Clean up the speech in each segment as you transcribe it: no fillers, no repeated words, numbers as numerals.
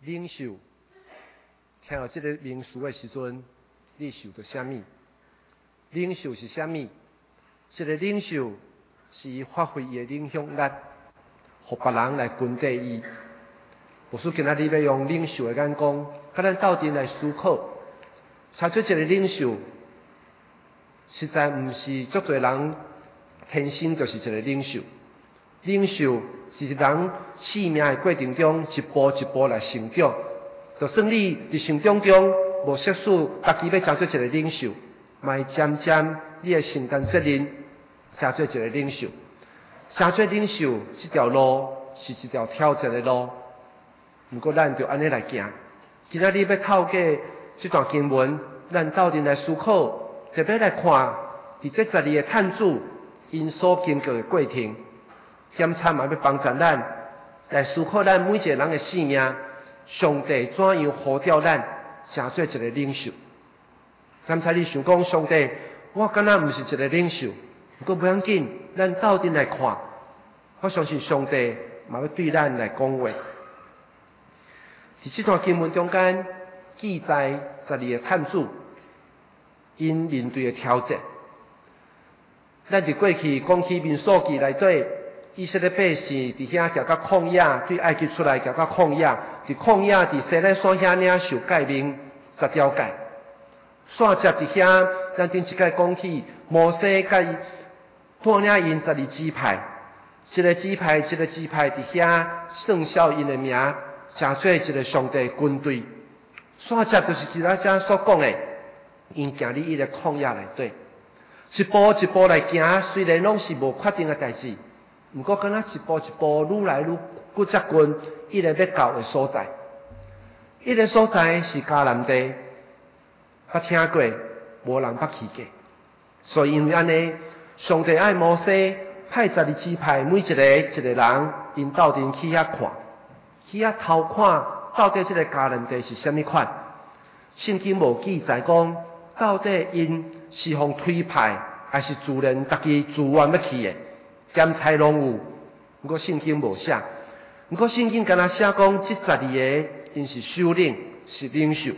领袖，听到这个名词的时阵，你想到什么？领袖是什么？这个领袖是伊发挥伊的影响力，互别人来跟随伊。牧师今仔日要用领袖的眼光，甲咱斗阵来思考，查出一个领袖，实在毋是足侪人天生就是一个领袖。领袖是人生命的过程中一步一步来成长。就算你伫成长中无识数，家己要成做一个领袖，嘛会渐渐你会承担责任，成做一个领袖。成做领袖这条路是一条挑战的路，不过咱就安尼来行。今仔日要透过这段经文，咱斗阵来思考，特别来看伫这12个探子因所经过的过程。检查嘛要帮助咱来思考咱每一个人的生命，上帝怎样呼召咱成做一个领袖？刚才你想讲上帝，我敢若毋是一个领袖，不过不要紧，咱斗阵来看，我相信上帝嘛要对咱来讲话。伫这段经文中间记载12个探子因面对的挑战。咱伫过去讲起民数记内底。以色列百姓伫遐行到旷野，对埃及出来行到旷野，伫旷野伫西奈山遐领受诫命10条诫。线接伫遐，咱顶一届讲起摩西甲伊带领因12支派，一个支派伫遐算效因的名，成做一个上帝军队。线接就是今仔遮所讲的，因行入伊个旷野内底，一步一步来行，虽然拢是无确定的代志。毋过，敢若一步一步愈来愈接近伊个要到的所在。伊个所在是迦南地，捌听过，无人捌去过。所以因为安尼，上帝爱摩西派12支派，每一个人，因斗阵去遐看，去遐偷看，到底这个迦南地是啥物款？圣经无记载讲，到底因是互推派，还是自然家己自愿要去的？检查拢有，不过圣经无写。不过圣经敢若写讲，这12个因是首领，是领袖。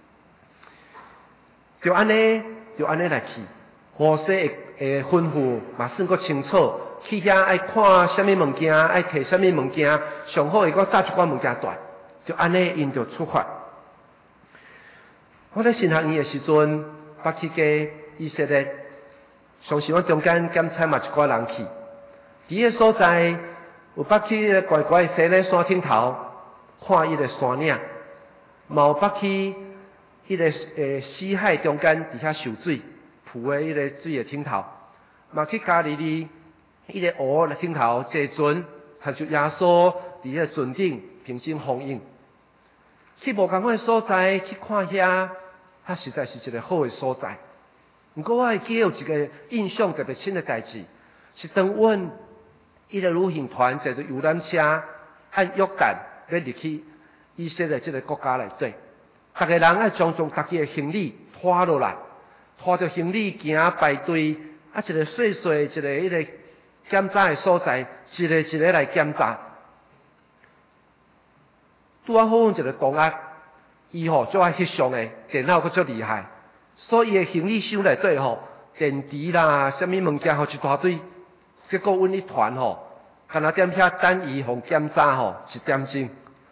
就安尼来去。摩西的吩咐嘛算阁清楚，去遐爱看什么物件，爱摕什么物件，上好会阁炸一寡物件带。就安尼因就出发。我咧神学院的时阵，捌去过以色列，相信我中间检查嘛一寡人去。伫个所在有捌去个乖乖西咧山顶头看伊个山岭，嘛有捌去迄个死海中间伫遐受水，浮诶迄个水诶顶头，嘛去加利利迄个湖诶顶头坐船，参像耶稣伫迄个船顶平静风影。去无共款诶所在去看遐，实在是一个好诶所在。毋过我会记有一个印象特别深诶代志，是当阮伊个旅行团坐着游览车，按约旦要入去以色列这个国家内底，逐个人爱将家己的行李拖落来，拖着行李行排队，一个细细一个迄个检查的所在，一个一个来检查。拄啊好运一个同学，伊最爱翕相的，电脑阁足厉害，所以伊的行李箱内底电池啦，啥物物件一大堆。结果阮一团干那踮遐等伊互检查1点钟。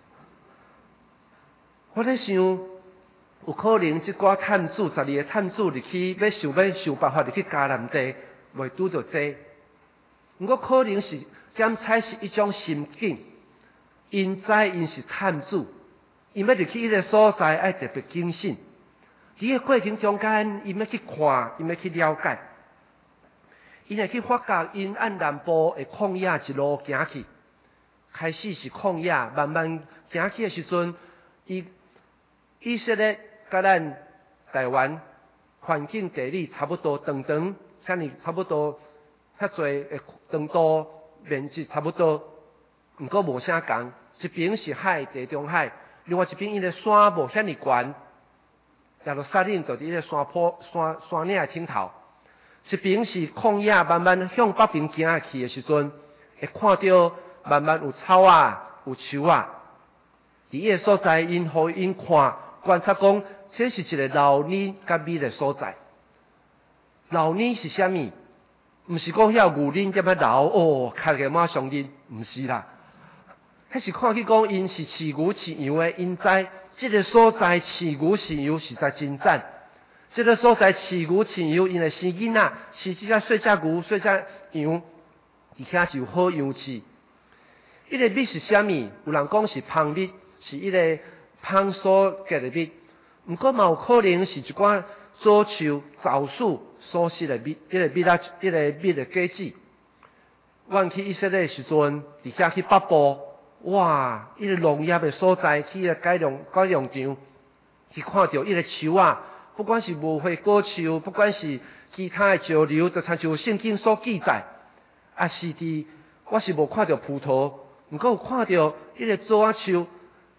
我咧想，有可能即寡探子12个探子入去，要想办法入去迦南地，袂拄到这。毋过可能是检查是一种心境，因知因是探子，因要入去迄个所在，爱特别谨慎。伫个过程中间，因要去看，因要去了解。因会去发觉，因按南部的旷野一路行去，开始是旷野，慢慢行去的时阵，以色列甲咱台湾环境地理差不多，长遐尼差不多，遐侪的长度面积差不多，毋过无啥共。一边是海，地中海；另外一边因的山无遐尼悬，耶路撒冷就伫迄个山岭的顶头。一边是旷野，慢慢向北边行去的时阵，会看到慢慢有草啊，有树啊。 伫伊个所在，因看观察讲，这是一个老年甲美的所在。老年是啥物？毋是讲遐牛奶点仔老哦，开个马上啉，毋是啦。迄是看去讲，因是饲牛饲羊的，因知即个所在饲牛饲羊实在真赞。即个所在饲牛饲羊，因会生囡仔，是即只细只牛、细只羊，伫遐是有好养饲。迄个蜜是啥物？有人讲是芳蜜，是迄个芳所结的蜜。毋过嘛有可能是一寡左树、枣树所失的蜜，迄个蜜啊，迄个蜜的果子。阮去以色列时阵，伫遐去北部，哇！迄个农业的所在，去迄个改良场，去看到迄个树啊，不管是无花果树，不管是其他的石榴，就参像圣经所记载，也是我是无看到葡萄，毋过有看到迄个枣仔树，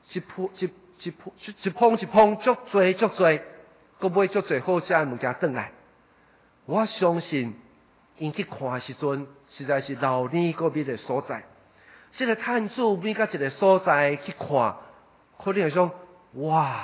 一捧，足多，搁买足多好食的物件转来。我相信，因去看的时阵，实在是老年个美的所在。即个探子每到一个所在去看，可能会想，哇！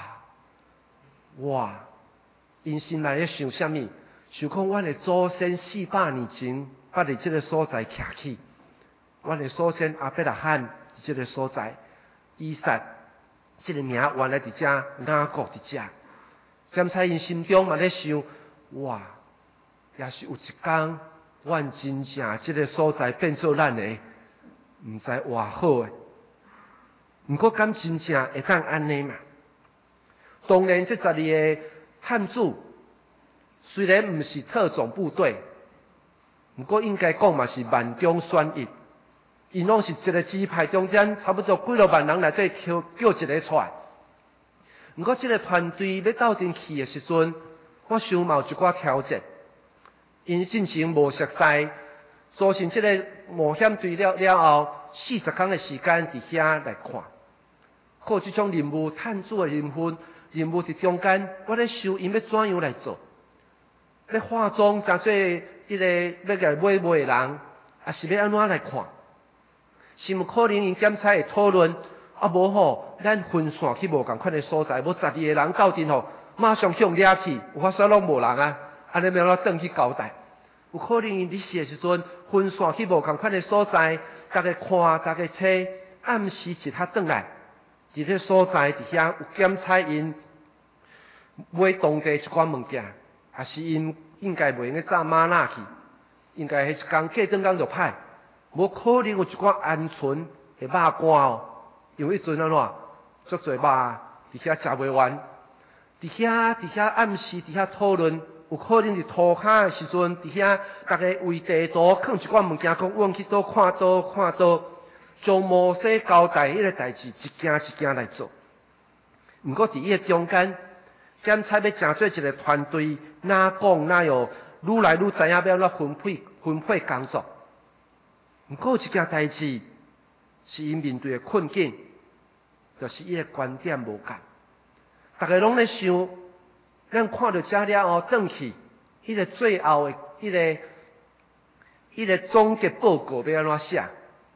因心内咧想啥物？想讲阮的祖先400年前捌伫即个所在徛起，阮的祖先阿伯拉罕伫即个所在，以撒即个名原来伫遮，雅各伫遮。兼且因心中嘛咧想，哇！也是有一天，阮真正即个所在变做咱的，毋知偌好诶。毋过敢真正会当安尼嘛？当然，这12个探子虽然毋是特种部队，毋过应该讲嘛是万中选一。因拢是一个支派中间差不多几落万人内底叫一个出来。毋过，这个团队要斗阵去的时阵，我想嘛有一寡挑战。因进前无熟悉，组成这个冒险队了后，40天的时间伫遐来看。靠这种任务，探子的任务伫中间，我咧想因要怎样来做？要化妆，诚做迄个要来买卖的人，也是要安怎来看？是毋可能因检查会讨论？啊，无吼，咱分散去无共款的所在，无12个人斗阵吼，马上向掠去，有法说拢无人啊。安尼要怎转去交代？有可能因伫死的时阵分散去无共款的所在，大家看，大家找，暗时一刻转来，伫迄所在伫遐有检查因买当地一寡物件，也是因应该袂用去炸马纳去，应该迄一工过转工就歹，无可能有一寡安全的肉干哦，因为迄阵安怎，足侪肉伫遐食袂完，伫遐暗时伫遐讨论。有可能伫涂骹的时阵，伫遐大家为地图放一寡物件，讲阮去倒看倒，将摩西交代迄个代志一件一件来做。毋过伫伊个中间，检查要成做一个团队，哪讲哪有愈来愈知影要安怎分配工作。毋过有一件代志是因面对的困境，就是伊个观点无共，大家拢咧想。咱看到这了后，转去，迄个最后的迄个总结报告要安怎写？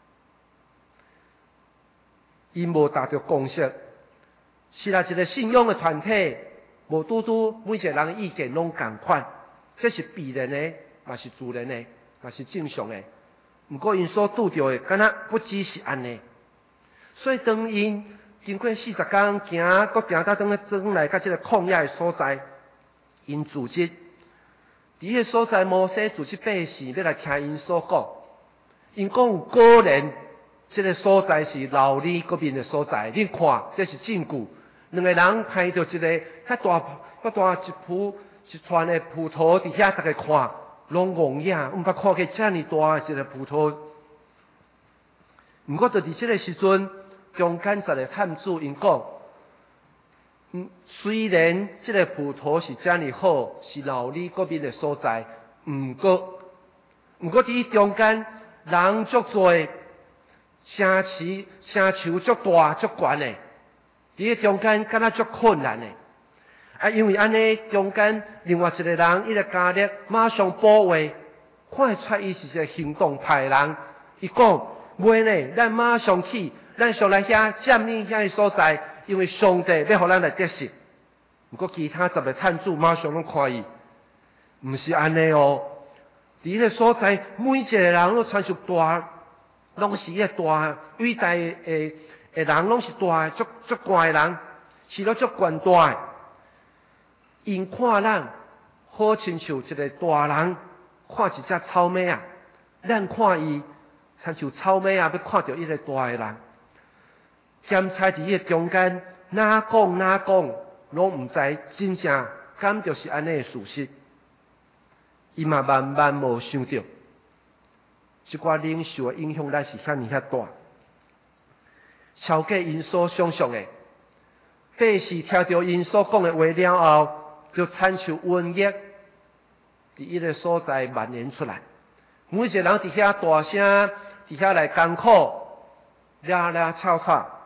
因无达到共识，是啦，一个信仰的团体，无拄每一个人意见拢共款，这是必然的，嘛是自然的，嘛是正常的。毋过因所拄到的，敢若不只是安尼，所以当因经过40天行，搁行到转来，甲这个旷野的所在，因组织，伫迄个所在，摩西组织百姓要来听因所讲。因讲有果然，这个所在是老李嗰边的所在。你看，这是证据。两个人拍到一个遐大一串的葡萄伫遐，大家看，拢戆眼，毋捌看过遮尔大的一个葡萄。毋过，就伫这个时阵。中间10个探子因讲，虽然这个葡萄是这么好，是老李嗰边的所在，毋过伫中间人足多，城墙足大足悬的，伫迄中间敢若足困难的。啊，因为安尼中间另外一个人，伊个加入马上补话，看会出伊是一个行动派的人，伊讲。袂呢，咱马上去， 咱上来遐占领遐个所在，因为上帝要互咱来得胜。毋过其他10个探子马上拢看伊，毋是安尼哦。伫迄个所在，每一个人拢参像大，拢是迄个大伟大的人，拢是大足悬的人，是了足悬大的。因看咱，好亲像一个大人看一只草蜢啊，咱看伊，参像草蜢啊，要看到迄个大的人。检查伫迄个中间，哪讲，拢毋知真正敢就是安尼的事实。伊嘛万万无想到，即寡领袖的影响力是遐大，超过因所想象的。百姓听到因所讲的话了后，就参像瘟疫，伫迄个所在蔓延出来。每一个人伫遐大声，伫遐来艰苦，吵。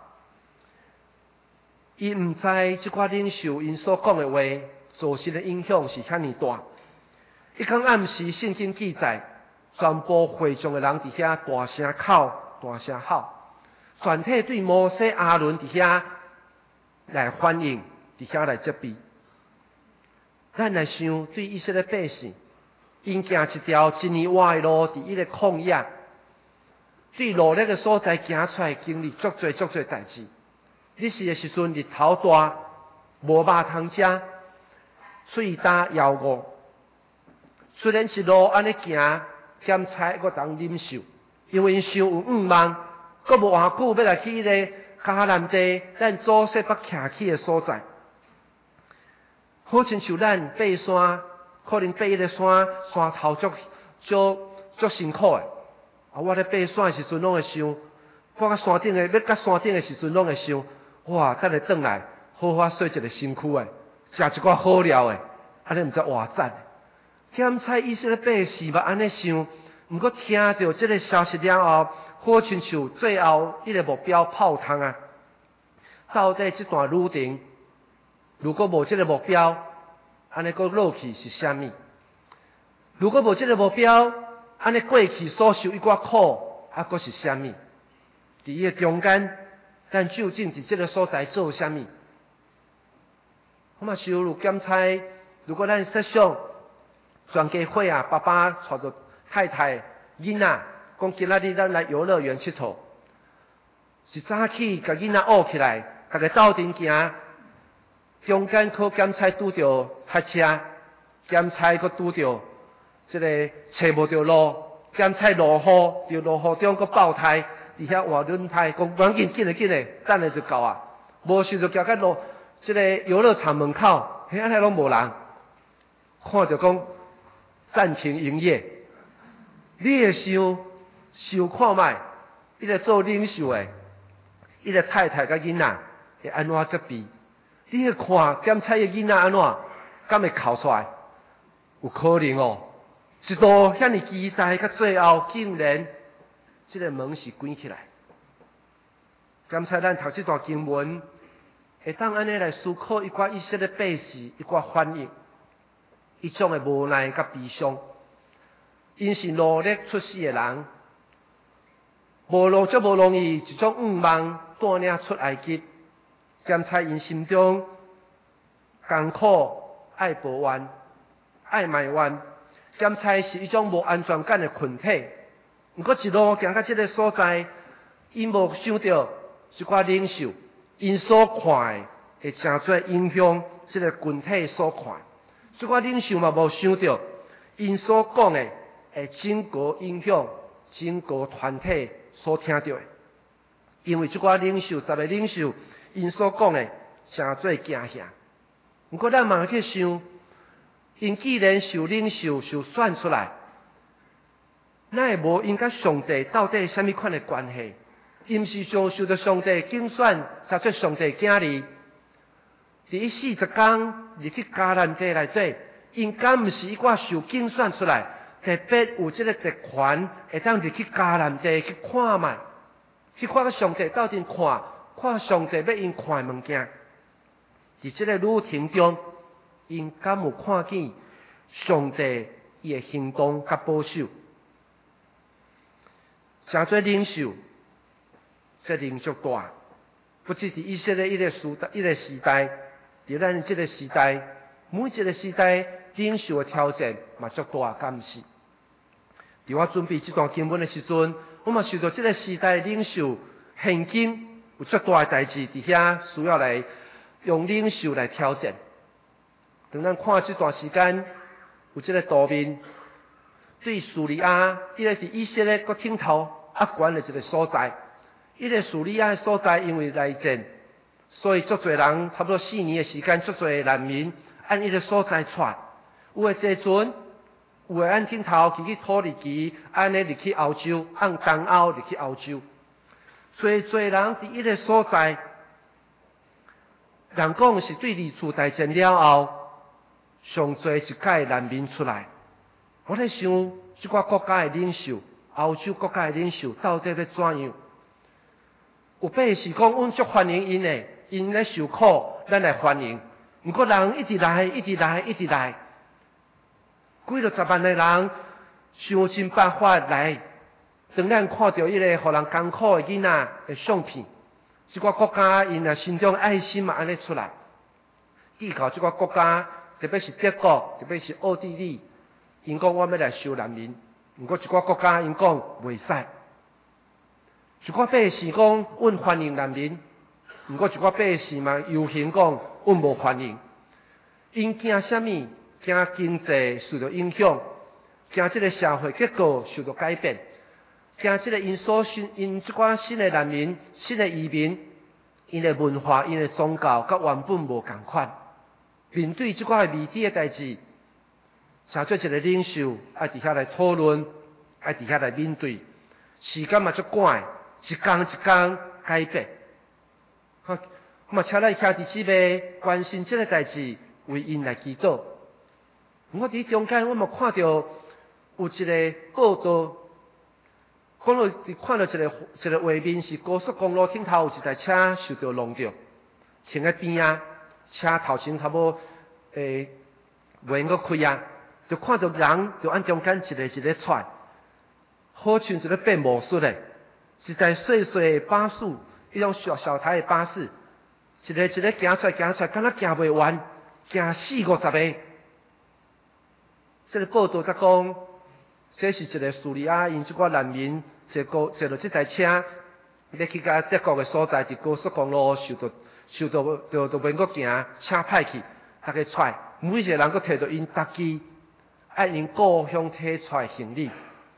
伊毋知即寡领袖因所讲的话造成的影响是遐大。迄天暗时，圣经记载，全部会众的人伫遐大声哭、大声吼，全体对摩西、亚伦伫遐来欢迎，伫遐来责备。咱来想，对以色列百姓，因行一条1年外的路，伫迄个旷野，对路那个所在行出来，经历足多代志。日时的时阵，日头大，无肉通食，喙焦枵饿。虽然一路安尼行，咸菜阁通忍受，因为因伤有欲望，阁无偌久要来去迄个迦南地，咱祖先捌徛起的所在。好亲像咱爬山，可能爬迄个山头足辛苦的。我咧爬山的时阵，拢会想，我到山顶的要到山顶的时阵，拢会想。哇！等下转来，好好洗一个身躯诶，食一寡好料诶，安尼毋知偌赞。检查以色列百姓嘛安尼想，毋过听到这个消息了后，好亲像最后迄个目标泡汤啊！到底这段旅程，如果无这个目标，安尼阁落去是啥物？如果无这个目标，安尼过去所受一寡苦，阁是啥物？伫伊个中间。但究竟伫这个所在做啥物？我嘛是有检查，如果咱设想全家伙啊，爸爸带着太太、囡仔，讲今仔日咱来游乐园佚佗，一早起甲囡仔学起来，大家斗阵行，中间可检查拄着塞车，检查佫拄着这个找无着路，检查落雨，伫落雨中佫爆胎。伫遐换轮胎，讲赶紧紧诶，等下就到啊！无想就行到路，即个游乐场门口，安尼拢无人，看着讲暂停营业。你会想看卖，迄个做领袖诶，迄个太太甲囡仔会安怎责备？你会看检查个囡仔安怎，敢会哭出来？有可能哦，一度遐尼期待，到最后竟然。这个门是关起来。刚才咱读这段经文，会当安尼来思考一寡以色列百姓一寡反应，一种的无奈甲悲伤。因是努力出世的人，无容易一种欲望带领出埃及。检查因心中艰苦、爱抱怨、爱埋怨，检查是一种无安全感的群体。毋过一路行到这个所在，因无想到一寡领袖，因所看的会真多影响这个群体所看。这寡领袖嘛无想到，因所讲的会整个影响整个团体所听到的。因为这寡领袖10个领袖，因所讲的真多惊吓。毋过咱嘛去想，因既然受领袖受选出来。咱会无因甲上帝到底什么款的关系？因是受到上帝竞选，才做上帝囝儿。伫40天入去迦南地内底，因敢毋是一寡受竞选出来，特别有这个特权，会当入去迦南地去看卖，去看上帝到底看上帝要因看的物件。伫这个旅程中，因敢有看见上帝伊的行动甲保守？真多领袖责任足大，不只伫以色列一个时代，伫咱这个时代，每一个时代领袖的挑战嘛足大，敢毋是？伫我准备这段经文的时阵，我嘛受到这个时代的领袖现今有足大的代志伫遐需要来用领袖来挑战。当咱看这段时间，有这个图面，对叙利亚，伊个伫以色列国顶头悬的一个所在。伊个叙利亚的所在，因为内战，所以足侪人差不多4年的时间，足侪难民按伊个所在窜。有诶坐船，有诶按顶头去土耳其，安尼入去欧洲，按东欧入去欧洲。侪人伫伊个所在，人讲是对二次大战了后，上侪一届难民出来。我咧想，即寡国家的领袖，欧洲国家的领袖，到底要怎样？有八是讲，阮足欢迎因的，因咧受苦，咱来欢迎。毋过人一直来，一直来，一直来，几落10万的人想尽办法来。当咱看到迄个互人艰苦的囡仔的相片，即寡国家因也心中爱心嘛安尼出来。地靠即寡国家，特别是德国，特别是奥地利，因讲我要来收难民，毋过一寡国家因讲袂使。一寡百姓讲，阮欢迎难民；毋过一寡百姓嘛游行讲，阮无欢迎。因惊啥物？惊经济受到影响，惊即个社会结构受到改变，惊即个因即寡新的难民、新的移民，因的文化、因的宗教，甲原本无共款。面对即寡未知的代志，诚做一个领袖，爱伫遐来讨论，爱伫遐来面对。时间嘛足赶。一天一天改变，好，我嘛请咱兄弟姊妹关心这个代志，为因来祈祷。我伫中间，我嘛看到有一个报道，看到一个画面是高速公路顶头有一台车受到弄着，停在边啊，车头前差不多袂用阁开啊，就看到人就按中间一个窜，好像一个变魔术的。一台细细的巴士，迄种小台的巴士，一个行出来，敢若行袂完，行40-50个。这个报道则讲，这是一个叙利亚因即寡难民坐落这台车，要去甲德国的所在，伫高速公路受到免阁行，车歹去，大家出来，每一个人阁摕着因家己按因故乡摕出来行李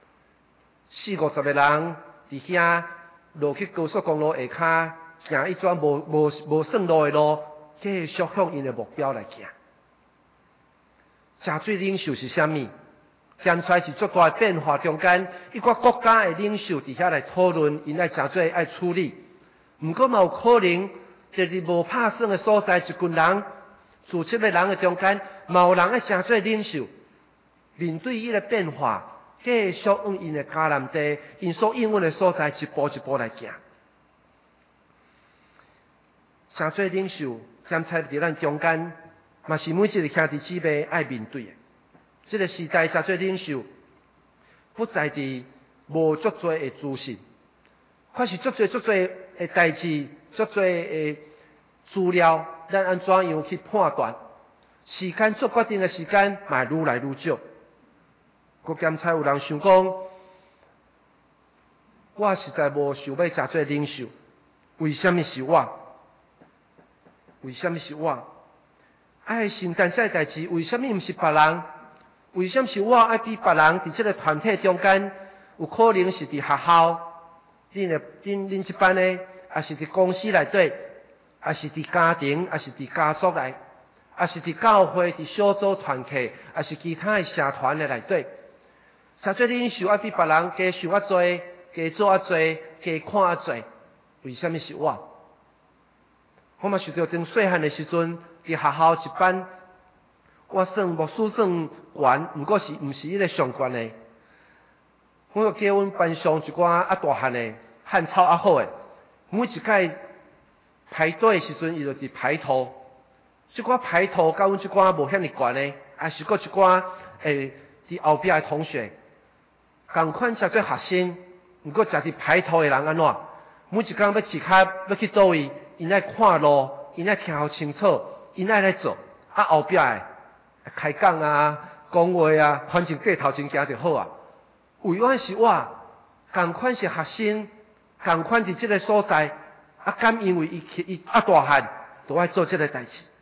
，40-50个人。伫遐落去高速公路下骹，行一转无算路的路，继续向因的目标来行。真水领袖是啥物？现出来是足大的变化中间，一寡国家的领袖伫遐来讨论，因爱真水爱处理。毋过嘛有可能，伫伫无拍算的所在，一群人自7个人的中间，嘛有人爱真水领袖，面对伊个变化。继续用因的迦南地，因所应允的所在，一步一步来行。诚做领袖，兼差伫咱中间，嘛是每一个兄弟姊妹爱面对的。这个时代，诚做领袖，不在伫无足多的资讯，还是足多的代志，足多的资料，咱安怎样去判断？时间做决定的时间，嘛愈来愈少。佫兼差有人想讲，我实在无想要诚做领袖，为什么是我？为什么是我？爱承担这代志，为什么毋是别人？为什么是我爱比别人？伫这个团体中间，有可能是伫学校，恁这班的，也是伫公司内底，也是伫家庭，也是伫家族内，也是伫教会、伫小组团体，也是其他的社团的内底。诚做领袖爱比别人加想较多，加做较多，加看较多。为什么是我？我嘛想到当细汉的时阵，伫学校一班，我算牧师算悬，毋过毋是迄个上悬的。我叫阮班上一寡大汉的，汉草好的，每一届排队的时阵，伊就伫排头。即寡排头甲阮即寡无遐尼悬的，也是阁一寡伫后壁的同学。共款诚做学生，毋过食伫排头的人安怎？ 每一工要一卡要去倒位，因爱看路，因爱听好清楚，因爱来做。啊后壁诶开讲啊、讲话啊，反正过头前行就好啊。为阮是我，共款是学生，共款伫即个所在，啊敢因为伊大汉，就爱做即个代志。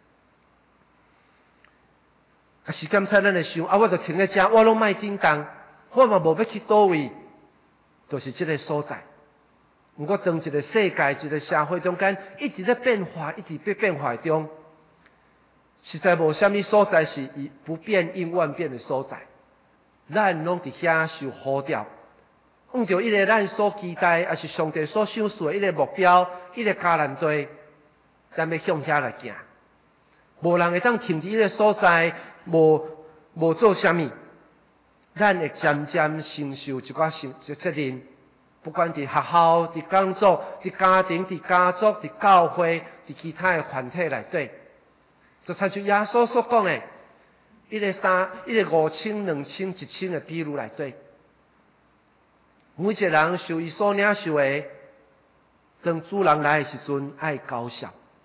啊是检查咱会想，啊我着停咧遮，我拢莫叮当，我嘛无要去倒位，就是即个所在。毋过当一个世界、一个社会中间一直咧变化，一直在变化中，实在无啥物所在是不变应万变的所在。咱拢伫遐受呼召，按照迄个咱所期待，也是上帝所想示的迄个目标、迄个迦南地，咱要向遐来行。无人会当停伫迄个所在，无做啥物，咱会渐渐承受一寡责任。不管伫学校、伫工作、伫家庭、伫家族、伫教会、伫其他的团体内底，就参像耶稣所讲的，迄个5000、2000、1000的比喻内底，每一个人受伊所领受的，当主人来的时阵爱交效。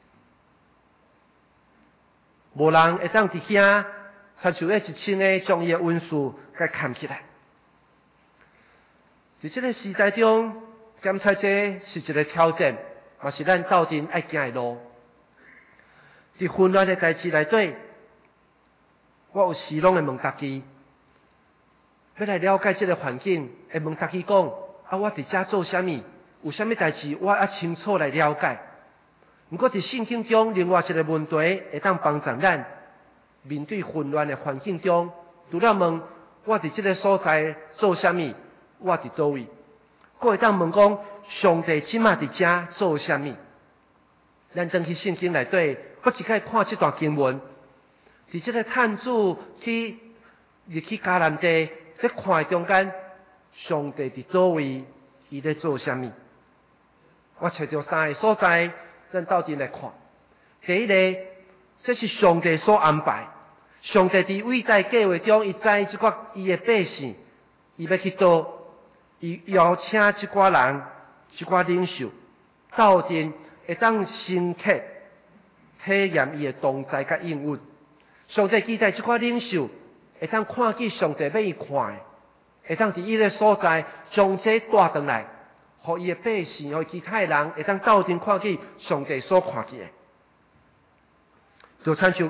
无人会当伫遐，参像迄1000个将伊的温数甲牵起来。伫这个时代中，检查这是一个挑战，嘛是咱斗阵爱行的路。伫混乱的代志内底，我有时拢会问家己，要来了解这个环境，会问家己讲：啊，我伫遮做啥物？有啥物代志，我要清楚来了解。不过伫圣经中，另外一个问题会当帮助咱面对混乱的环境中，除了问我伫这个所在做啥物？我伫倒位，佫会当问讲，上帝即马伫遮做啥物？咱登去圣经内底，佫一摆看这段经文，伫这个探子入去迦南地，在看中间，上帝伫倒位，伊咧做啥物？我找到3个所在，咱斗阵来看。第一个，这是上帝所安排，上帝伫伟大计划中，伊知即寡伊的百姓，伊要去倒。伊邀请即寡人、即寡领袖，斗阵会当深刻体验伊的同在甲应允。上帝期待即寡领袖会当看见上帝要伊看的，会当伫伊个所在将这带转来，互伊的百姓、互其他人会当斗阵看见上帝所看见的。就亲像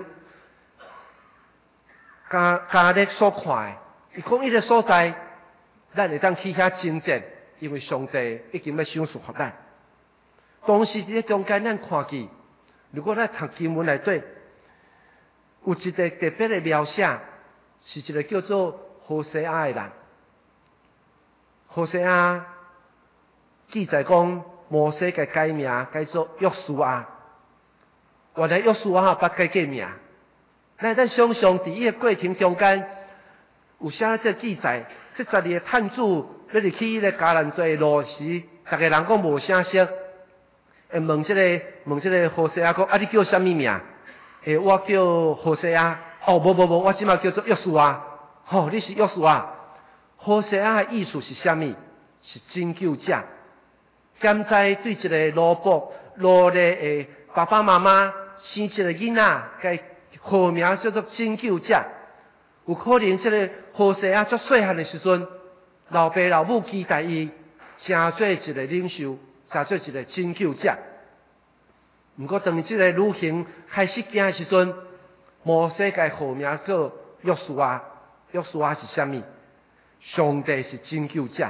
加勒所看的，伊讲伊个所在。咱会当去遐征战，因为上帝已经要赏赐予咱。同时伫咧中间，咱看见，如果咱读经文内底，有一个特别的描写，是一个叫做何西阿的人。何西阿记载讲，摩西给改名改做约书亚。原来约书亚捌改名，咱想象伫伊个过程中间，有写这记载。这12个探子要入去迄个迦南地路时，逐个人讲无声息，会问这个何西阿讲：啊，你叫啥物名？我叫何西阿。哦，无，我即马叫做约书亚。吼，你是约书亚。何西阿的意思是啥物？是拯救者。现在对一个罗卜罗的爸爸妈妈生一个囡仔，该号名叫做拯救者。有可能这个何西阿足细汉的时阵，老爸老母期待伊成做一个领袖，成做一个拯救者。不过当这个旅行开始行的时阵，摩西甲号名叫约书亚。约书亚是啥物？上帝是拯救者。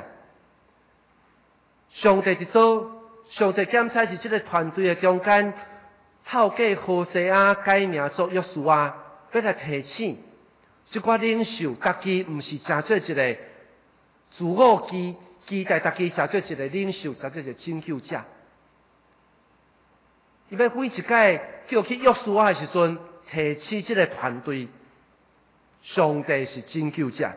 上帝伫倒？上帝检查伫这个团队的中间，透过何西阿改名做约书亚，要来提醒。即寡领袖，家己毋是成做一个自我期待，家己成做一个领袖，成做一个拯救者。伊要每一届叫去约书亚的时阵，提起即个团队，上帝是拯救者。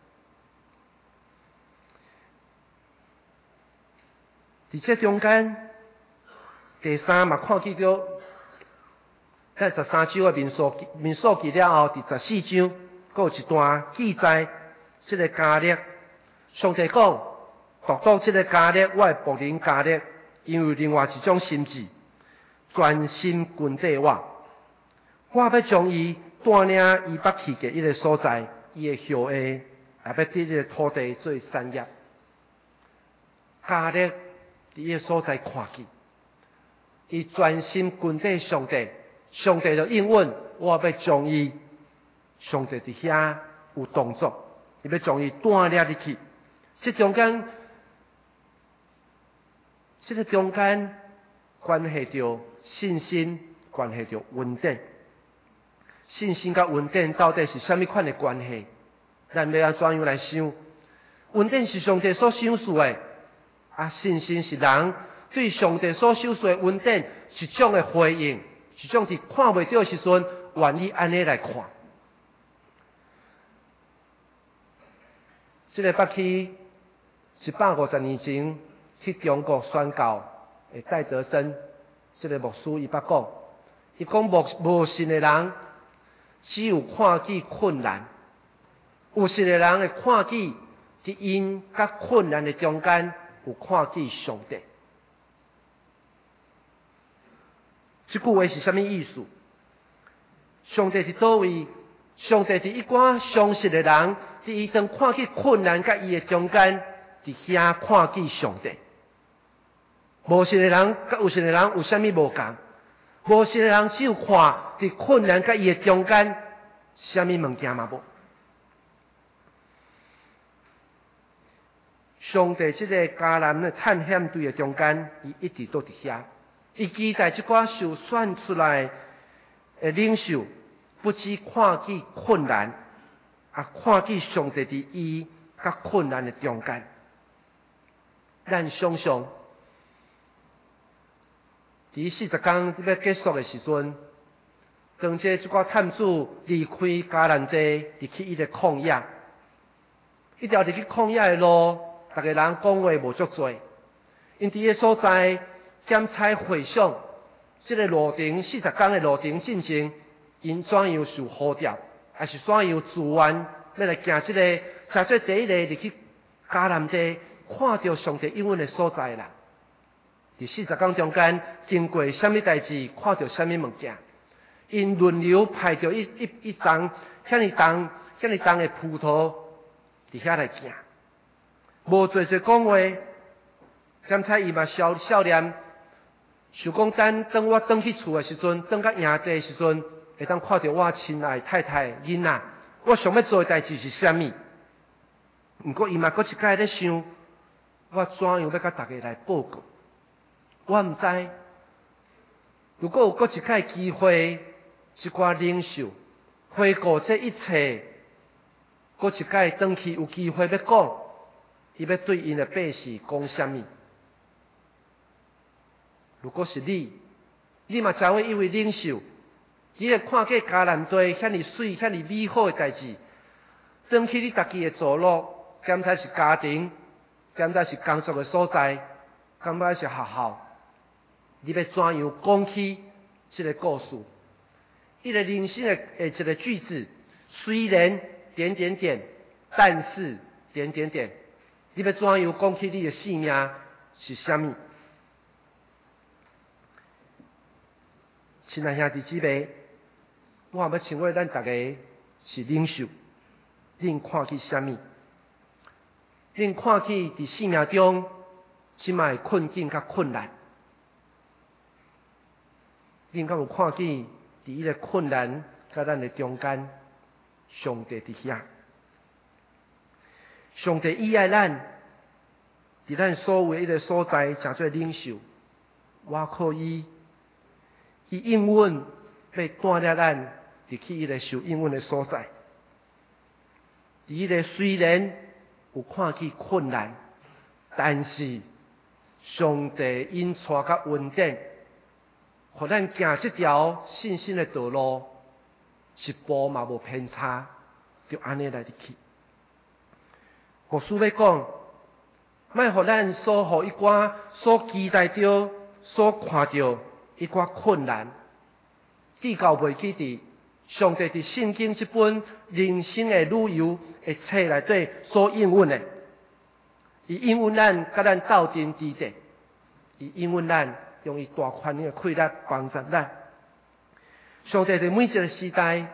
伫这中间，第3嘛看见到，在13章的民数记了后，第14章。佫有一段记载，这个迦勒，上帝讲，独独这个迦勒，我的仆人迦勒， 因为另外一种心志，专心跟底我要将伊带领伊捌去的迄个所在，伊的后裔也要伫迄个土地做产业，家力伫迄个所在看见，伊专心跟底上帝，上帝就应允，我要将伊，上帝伫遐有动作，伊要将伊带领入去。这中间关系着信心，关系着稳定。信心甲稳定到底是啥物款的关系？咱要怎样来想？稳定是上帝所赏赐的，信心是人对上帝所赏赐的稳定一种的回应，一种伫看袂到的时阵愿意安尼来看。这个捌去150年前去中国宣教的戴德生，这个牧师伊捌讲，伊讲无信的人只有看见困难，有信的人会看见伫因甲困难的中间有看见上帝。这句话是啥物意思？上帝伫倒位？上帝伫一寡相信的人，伫伊当看见困难甲伊的中间，伫遐看见上帝。无信的人甲有信的人有啥物无同？无信的人只有看伫困难甲伊的中间，啥物物件嘛无。上帝这个迦南的探险队的中间，伊一直都伫遐。伊期待这寡受选出来的领袖。不只看见困难，看见上帝伫伊甲困难的中间。咱想象，伫40天要结束的时阵，当这寡探子离开迦南地，入去伊个旷野，一条入去旷野的路，逐个人讲话无足多，因伫个所在检采回想，这个路程40天的路程进程。因怎样受呼召，还是怎样自愿要来行这个，才做第一个入去迦南地，看到上帝应允的所在啦。伫40天中间，经过什么代志，看到什么物件，因轮流派着一丛遐尼重的葡萄伫遐来行，无做讲话，检采伊嘛笑脸，想讲等我转去厝的时阵，转到营地的时阵。会当看到我亲爱太太囡仔，我想要做的代志是啥物？毋过伊嘛阁一摆咧想，我怎样要甲大家来报告？我毋知，如果有阁一摆机会，即寡领袖回顾这一切，阁一摆转去有机会要讲，伊要对因的百姓讲啥物？如果是你嘛才会一位领袖。你咧看见迦南地遐尼水、遐尼美好的代志，转去你家己的座落，检查是家庭，检查是工作的所在，检查是学校，你要怎样讲起这个故事？一个人生的一个句子，虽然点点点，但是点点点，你要怎样讲起你的性命是啥物？亲爱兄弟姊妹。我也要请问咱大家是领袖，恁看去啥物？恁看去伫生命中即卖困境甲困难，恁敢有看见伫伊个困难甲咱的中间，上帝伫遐，上帝依爱咱，伫咱所有迄个所在，诚做领袖，我靠伊应允要带领咱。入去伊个受应允的所在，伫伊个虽然有看见困难，但是上帝因带较稳定，互咱行这条信心的道路，一步嘛无偏差，就安尼来入去。牧师要讲，莫互咱互一寡所期待着、所看到一寡困难，记到袂记伫。上帝伫圣经这本人生的旅游的册内底所应允的，伊应允咱甲咱斗阵之地， 伊因为咱用伊大宽的气力帮助咱。上帝伫每一个时代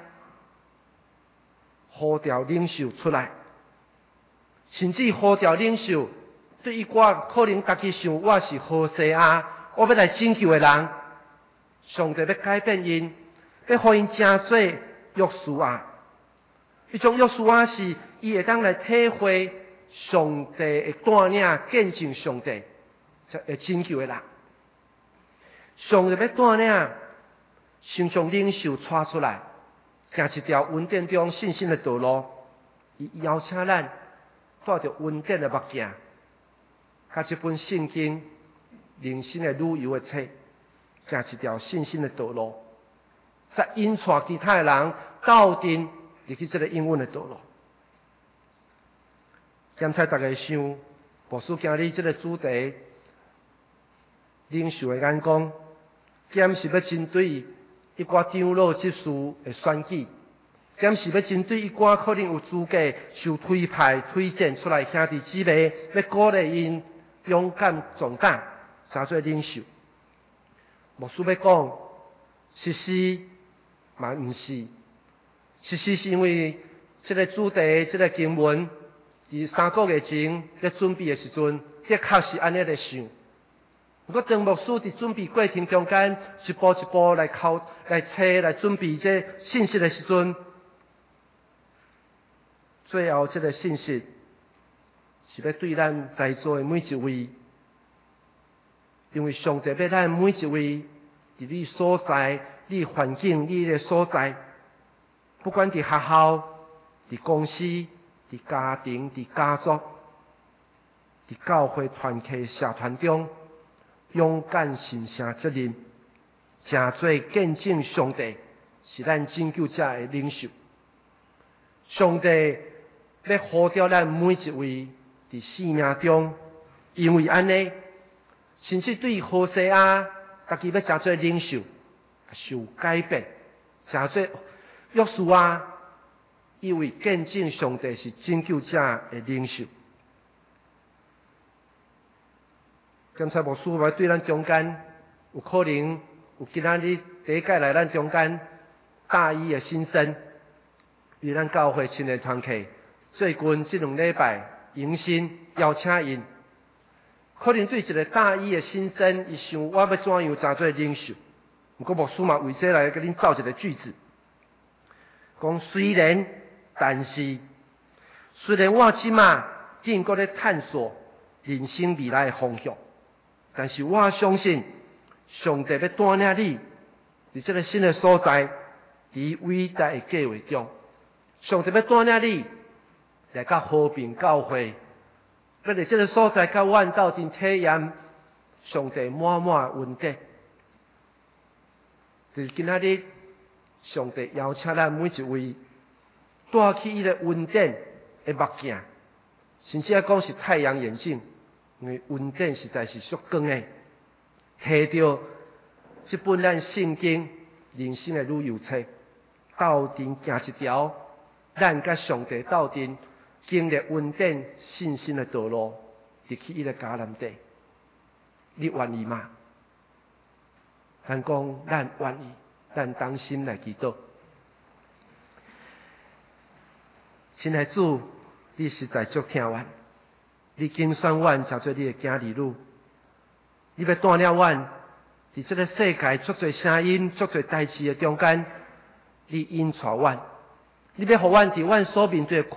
呼召领袖出来，甚至呼召领袖对于我可能家己想我是何西阿，我要来拯救的人，上帝要改变因，要互因成做约书亚。迄种约书亚是伊会当来体会上帝的带领，见证上帝会拯救的人。上帝要带领，先将领袖带出来，行一条稳定中信心的道路。伊邀请咱带着稳定的目镜，甲这本圣经人生的旅游的册，行一条信心的道路，再引带其他的人斗阵入去这个永远的道路。检查大家想，牧师今日这个主题，领袖的眼光，检是要针对一寡长老执事的选举，检是要针对一寡可能有资格受推派推荐出来兄弟姊妹，要鼓励因勇敢壮胆，成做领袖。牧师要讲，实施嘛毋是。实施是因为这个主题、这个经文，伫3个月前咧准备的时阵，的确是安尼咧想。不过当牧师伫准备过程中间，一步一步来抄、来找、来准备这信息的时阵，最后这个信息是要对咱在座的每一位，因为上帝要咱每一位伫你所在、你环境、你的所在。不管伫学校、伫公司、伫家庭、伫家族、伫教会团契社团中，勇敢承承责任，成做见证上帝是咱拯救者的领袖。上帝要呼召咱每一位伫生命中，因为安尼，甚至对何西阿家己要成做领袖，受改变，成做约书亚，因为见证上帝是拯救者的领袖。刚才牧师要对咱中间，有可能有今仔日第一届来咱中间大一的新生，与咱教会青年团契最近这2礼拜迎新邀请因，可能对一个大一的新生，伊想我要怎样成做领袖？不过牧师嘛为这来给恁造一个句子。讲虽然，但是，虽然我即马正搁咧探索人生未来的方向，但是我相信上帝要带领你，伫这个新的所在，伫伟大的计划中，上帝要带领你来甲和平教会，要伫这个所在甲阮斗阵体验上帝满满恩典。就是今仔日。上帝邀请咱每一位带起伊个恩典的目镜，甚至讲是太阳眼镜，因为恩典实在是足光的。摕到这本咱圣经人生的旅游册，斗阵行一条咱甲上帝斗阵经历恩典信心的道路，入去伊个迦南地。你愿意吗？咱讲咱愿意。咱当心来祈祷，亲爱的主，你实在足疼阮，你拣选阮成做你的囝儿女，你要带领阮伫这个世界足侪声音、足侪代志的中间，你引带阮，你要互阮伫阮所面对的